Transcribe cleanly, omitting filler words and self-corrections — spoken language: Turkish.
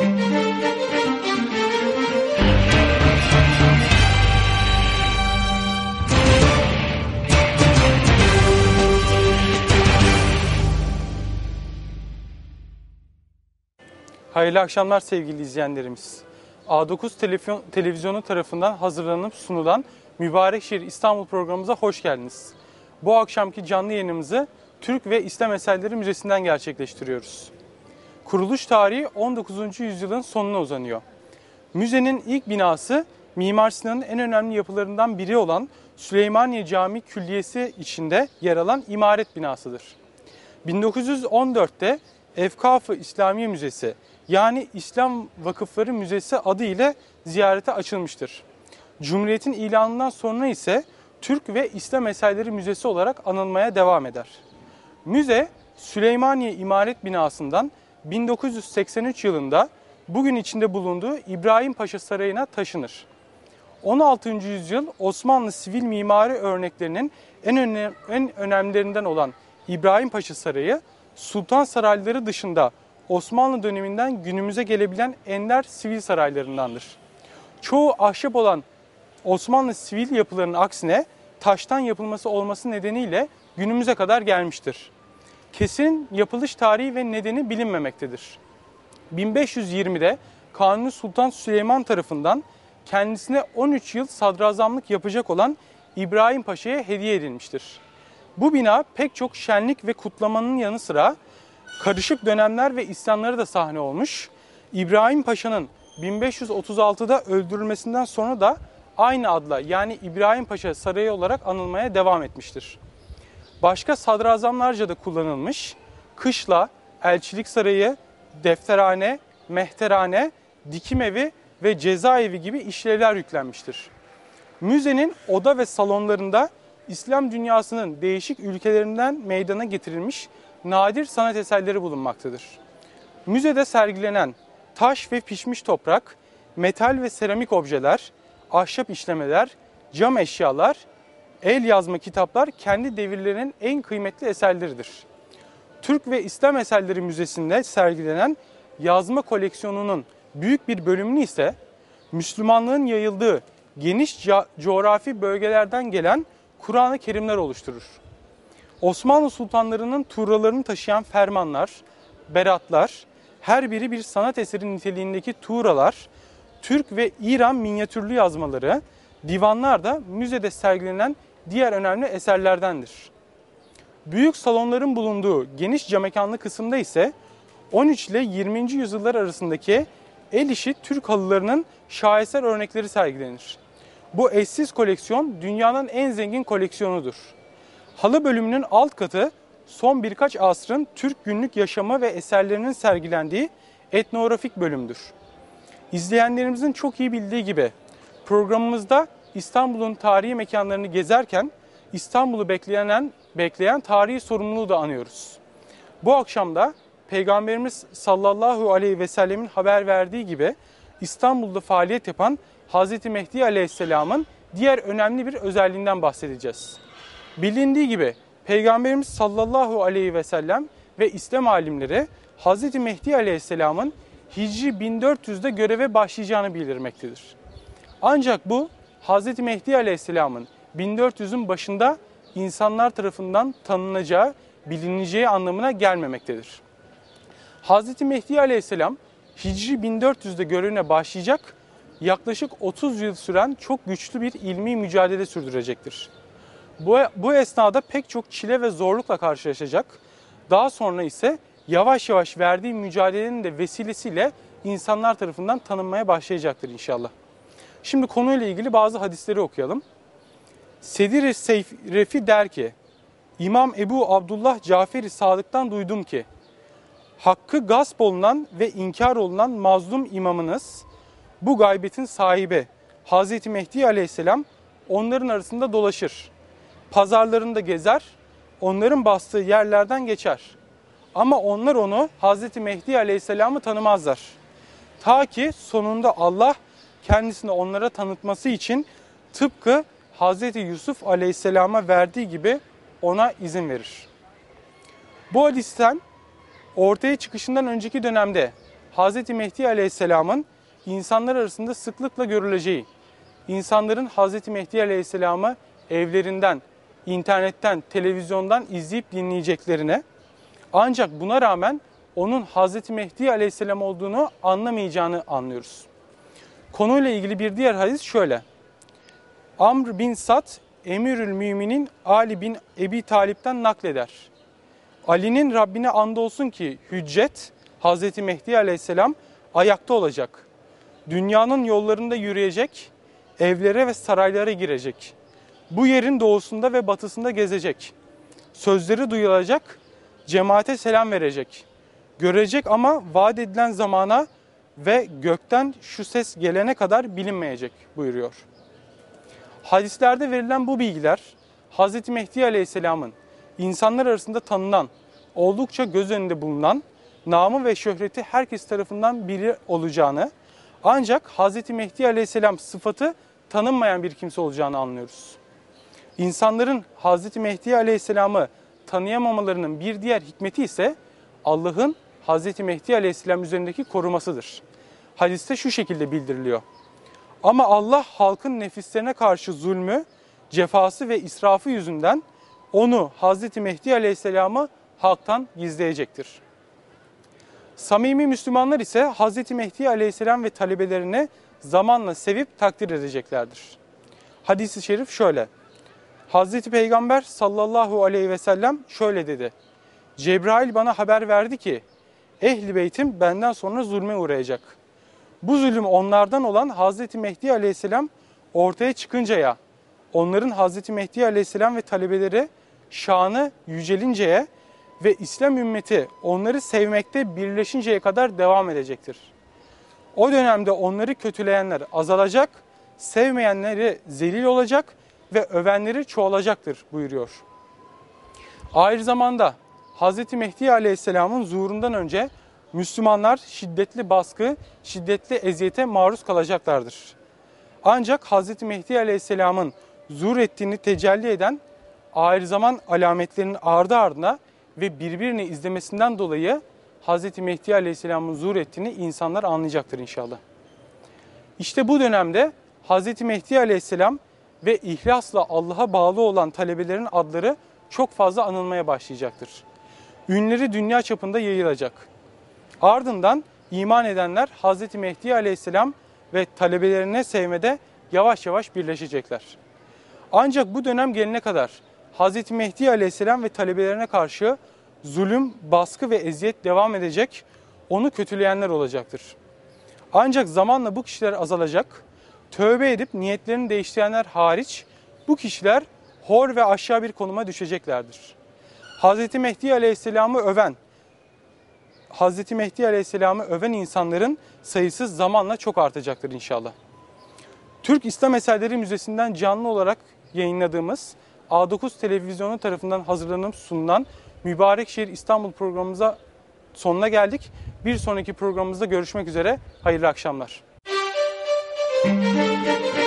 Hayırlı akşamlar sevgili izleyenlerimiz. A9 televizyonu tarafından hazırlanıp sunulan Mübarek Şehir İstanbul programımıza hoş geldiniz. Bu akşamki canlı yayınımızı Türk ve İslam Eserleri Müzesi'nden gerçekleştiriyoruz. Kuruluş tarihi 19. yüzyılın sonuna uzanıyor. Müzenin ilk binası Mimar Sinan'ın en önemli yapılarından biri olan Süleymaniye Camii Külliyesi içinde yer alan imaret binasıdır. 1914'te Efkaf-ı İslamiye Müzesi yani İslam Vakıfları Müzesi adı ile ziyarete açılmıştır. Cumhuriyet'in ilanından sonra ise Türk ve İslam Eserleri Müzesi olarak anılmaya devam eder. Müze Süleymaniye İmaret Binası'ndan 1983 yılında bugün içinde bulunduğu İbrahim Paşa Sarayı'na taşınır. 16. yüzyıl Osmanlı sivil mimari örneklerinin en önemlilerinden olan İbrahim Paşa Sarayı, sultan sarayları dışında Osmanlı döneminden günümüze gelebilen ender sivil saraylarındandır. Çoğu ahşap olan Osmanlı sivil yapılarının aksine taştan yapılması olması nedeniyle günümüze kadar gelmiştir. Kesin yapılış tarihi ve nedeni bilinmemektedir. 1520'de Kanuni Sultan Süleyman tarafından kendisine 13 yıl sadrazamlık yapacak olan İbrahim Paşa'ya hediye edilmiştir. Bu bina pek çok şenlik ve kutlamanın yanı sıra karışık dönemler ve isyanlara da sahne olmuş. İbrahim Paşa'nın 1536'da öldürülmesinden sonra da aynı adla yani İbrahim Paşa Sarayı olarak anılmaya devam etmiştir. Başka sadrazamlarca da kullanılmış. Kışla, elçilik sarayı, defterhane, mehterhane, dikim evi ve cezaevi gibi işlevler yüklenmiştir. Müzenin oda ve salonlarında İslam dünyasının değişik ülkelerinden meydana getirilmiş nadir sanat eserleri bulunmaktadır. Müzede sergilenen taş ve pişmiş toprak, metal ve seramik objeler, ahşap işlemeler, cam eşyalar, el yazma kitaplar kendi devirlerinin en kıymetli eserleridir. Türk ve İslam Eserleri Müzesi'nde sergilenen yazma koleksiyonunun büyük bir bölümünü ise Müslümanlığın yayıldığı geniş coğrafi bölgelerden gelen Kur'an-ı Kerimler oluşturur. Osmanlı sultanlarının tuğralarını taşıyan fermanlar, beratlar, her biri bir sanat eseri niteliğindeki tuğralar, Türk ve İran minyatürlü yazmaları, divanlar da müzede sergilenen diğer önemli eserlerdendir. Büyük salonların bulunduğu geniş camekanlı kısımda ise 13 ile 20. yüzyıllar arasındaki el işi Türk halılarının şaheser örnekleri sergilenir. Bu eşsiz koleksiyon dünyanın en zengin koleksiyonudur. Halı bölümünün alt katı son birkaç asrın Türk günlük yaşamı ve eserlerinin sergilendiği etnografik bölümdür. İzleyenlerimizin çok iyi bildiği gibi programımızda İstanbul'un tarihi mekanlarını gezerken İstanbul'u bekleyen tarihi sorumluluğu da anıyoruz. Bu akşam da Peygamberimiz sallallahu aleyhi ve sellemin haber verdiği gibi İstanbul'da faaliyet yapan Hz. Mehdi aleyhisselamın diğer önemli bir özelliğinden bahsedeceğiz. Bilindiği gibi Peygamberimiz sallallahu aleyhi ve sellem ve İslam alimleri Hz. Mehdi aleyhisselamın Hicri 1400'de göreve başlayacağını bildirmektedir. Ancak bu Hz. Mehdi aleyhisselamın 1400'ün başında insanlar tarafından tanınacağı, bilineceği anlamına gelmemektedir. Hz. Mehdi aleyhisselam Hicri 1400'de görevine başlayacak, yaklaşık 30 yıl süren çok güçlü bir ilmi mücadele sürdürecektir. Bu esnada pek çok çile ve zorlukla karşılaşacak. Daha sonra ise yavaş yavaş verdiği mücadelenin de vesilesiyle insanlar tarafından tanınmaya başlayacaktır inşallah. Şimdi konuyla ilgili bazı hadisleri okuyalım. Sedir-i Seyrefi der ki, İmam Ebu Abdullah Cafer-i Sadık'tan duydum ki, hakkı gasp olunan ve inkar olunan mazlum imamınız, bu gaybetin sahibi Hz. Mehdi aleyhisselam onların arasında dolaşır. Pazarlarında gezer, onların bastığı yerlerden geçer. Ama onlar onu Hz. Mehdi aleyhisselamı tanımazlar. Ta ki sonunda Allah kendisini onlara tanıtması için tıpkı Hz. Yusuf aleyhisselama verdiği gibi ona izin verir. Bu hadisten ortaya çıkışından önceki dönemde Hz. Mehdi Aleyhisselam'ın insanlar arasında sıklıkla görüleceği, insanların Hz. Mehdi Aleyhisselam'ı evlerinden, internetten, televizyondan izleyip dinleyeceklerine, ancak buna rağmen onun Hz. Mehdi Aleyhisselam olduğunu anlamayacağını anlıyoruz. Konuyla ilgili bir diğer hadis şöyle. Amr bin Sad, Emirül Müminin Ali bin Ebi Talip'ten nakleder. Ali'nin Rabbine andolsun ki hüccet, Hz. Mehdi Aleyhisselam ayakta olacak. Dünyanın yollarında yürüyecek, evlere ve saraylara girecek. Bu yerin doğusunda ve batısında gezecek. Sözleri duyulacak, cemaate selam verecek. Görecek ama vaat edilen zamana ve gökten şu ses gelene kadar bilinmeyecek buyuruyor. Hadislerde verilen bu bilgiler Hz. Mehdi Aleyhisselam'ın insanlar arasında tanınan, oldukça göz önünde bulunan, namı ve şöhreti herkes tarafından biri olacağını, ancak Hz. Mehdi Aleyhisselam sıfatı tanınmayan bir kimse olacağını anlıyoruz. İnsanların Hz. Mehdi Aleyhisselam'ı tanıyamamalarının bir diğer hikmeti ise Allah'ın Hz. Mehdi Aleyhisselam üzerindeki korumasıdır. Hadiste şu şekilde bildiriliyor. Ama Allah halkın nefislerine karşı zulmü, cefası ve israfı yüzünden onu Hz. Mehdi Aleyhisselam'ı halktan gizleyecektir. Samimi Müslümanlar ise Hz. Mehdi Aleyhisselam ve talebelerini zamanla sevip takdir edeceklerdir. Hadis-i şerif şöyle. Hz. Peygamber sallallahu aleyhi ve sellem şöyle dedi. Cebrail bana haber verdi ki Ehl-i Beytim benden sonra zulme uğrayacak. Bu zulüm onlardan olan Hz. Mehdi Aleyhisselam ortaya çıkıncaya, onların Hz. Mehdi Aleyhisselam ve talebeleri şanı yücelinceye ve İslam ümmeti onları sevmekte birleşinceye kadar devam edecektir. O dönemde onları kötüleyenler azalacak, sevmeyenleri zelil olacak ve övenleri çoğalacaktır buyuruyor. Ahir zamanda Hz. Mehdi Aleyhisselam'ın zuhurundan önce Müslümanlar şiddetli baskı, şiddetli eziyete maruz kalacaklardır. Ancak Hz. Mehdi Aleyhisselam'ın zuhur ettiğini tecelli eden ahir zaman alametlerinin ardı ardına ve birbirini izlemesinden dolayı Hz. Mehdi Aleyhisselam'ın zuhur ettiğini insanlar anlayacaktır inşallah. İşte bu dönemde Hz. Mehdi Aleyhisselam ve ihlasla Allah'a bağlı olan talebelerin adları çok fazla anılmaya başlayacaktır. Ünleri dünya çapında yayılacak. Ardından iman edenler Hz. Mehdi Aleyhisselam ve talebelerine sevmede yavaş yavaş birleşecekler. Ancak bu dönem gelene kadar Hz. Mehdi Aleyhisselam ve talebelerine karşı zulüm, baskı ve eziyet devam edecek, onu kötüleyenler olacaktır. Ancak zamanla bu kişiler azalacak, tövbe edip niyetlerini değiştirenler hariç bu kişiler hor ve aşağı bir konuma düşeceklerdir. Hz. Mehdi Aleyhisselam'ı öven insanların sayısı zamanla çok artacaktır inşallah. Türk İslam Eserleri Müzesi'nden canlı olarak yayınladığımız A9 televizyonu tarafından hazırlanıp sunulan Mübarek Şehir İstanbul programımıza sonuna geldik. Bir sonraki programımızda görüşmek üzere. Hayırlı akşamlar.